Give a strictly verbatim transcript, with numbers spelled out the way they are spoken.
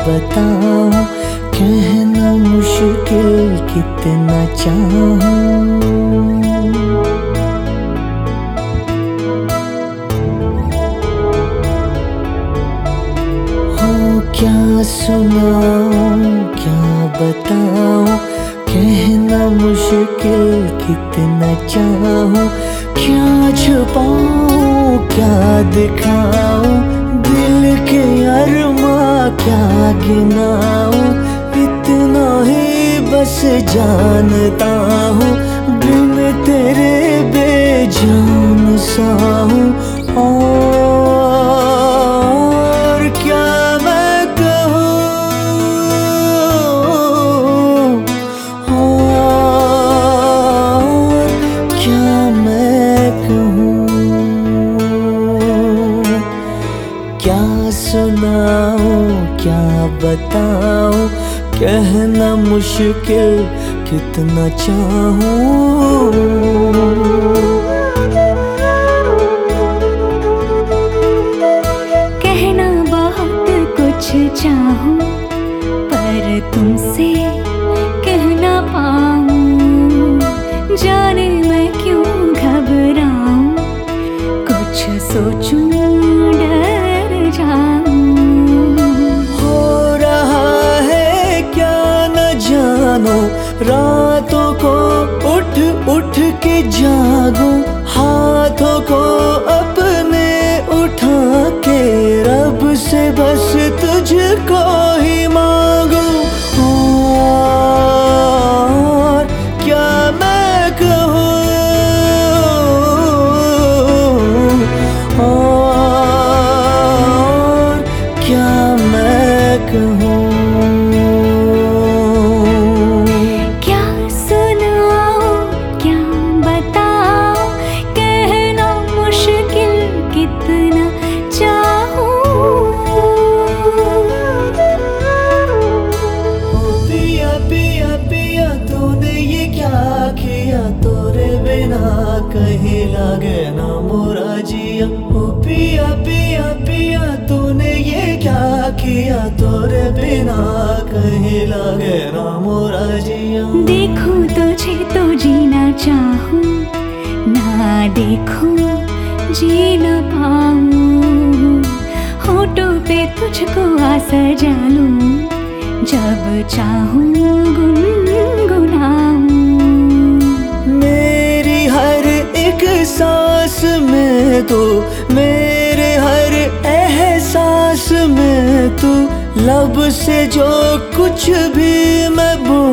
बताऊं, कहना मुश्किल कितना चाहूं। हो क्या सुनाऊं, क्या बताऊं, कहना मुश्किल कितना चाहूं। क्या छुपाऊं, क्या दिखाऊं, दिल के अरमां क्या गिनाऊं। इतना ही बस जानता हूँ, बिन तेरे बेजान सा हूँ। और क्या मैं कहूँ, और क्या मैं कहूँ। क्या सुनाऊं, क्या बताऊं, कहना मुश्किल कितना चाहूं। कहना बहुत कुछ चाहूं, पर तुमसे कह ना पाऊं। जाने मैं क्यों घबराऊं, कुछ सोचूं डर जाऊं। हो रहा है क्या न जानो, रातों को उठ उठ के जागूं। हाथों को अपने उठा के रब से बस तुझको ही मांगूं। और क्या मैं कहूँ, और क्या मैं कहूँ। क्या सुनाऊं, क्या बताऊं, कहना मुश्किल कितना चाहूं। पिया पिया पिया तूने ये क्या किया, तोरे बिना कहीं लागे ना मोरा जिया। ओ पिया पिया पिया तूने ये क्या किया, तोरे बिना कहीं लागे ना मोरा जिया। देखूं तुझे तो जीना चाहूं, ना देखूं जी न पाऊं। होठों पे तुझको आ सजा लूं, जब चाहूं गुनगुनाऊं। मेरी हर एक सांस में तू, मेरे हर एहसास में तू। लब से जो कुछ भी मैं बोल